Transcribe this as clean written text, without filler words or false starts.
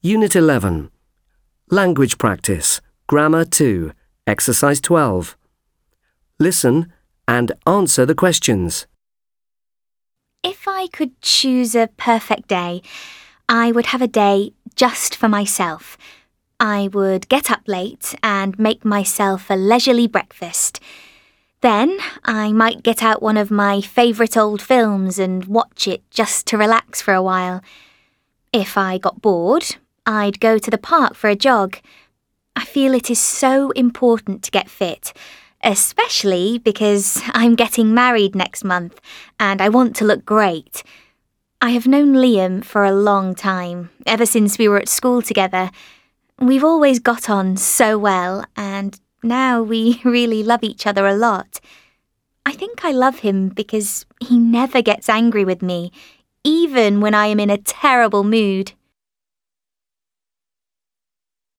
Unit 11. Language Practice, Grammar 2, Exercise 12. Listen and answer the questions. If I could choose a perfect day, I would have a day just for myself. I would get up late and make myself a leisurely breakfast. Then I might get out one of my favourite old films and watch it just to relax for a while. If I got bored, I'd go to the park for a jog. I feel it is so important to get fit, especially because I'm getting married next month and I want to look great. I have known Liam for a long time, ever since we were at school together. We've always got on so well, and now we really love each other a lot. I think I love him because he never gets angry with me, even when I am in a terrible mood.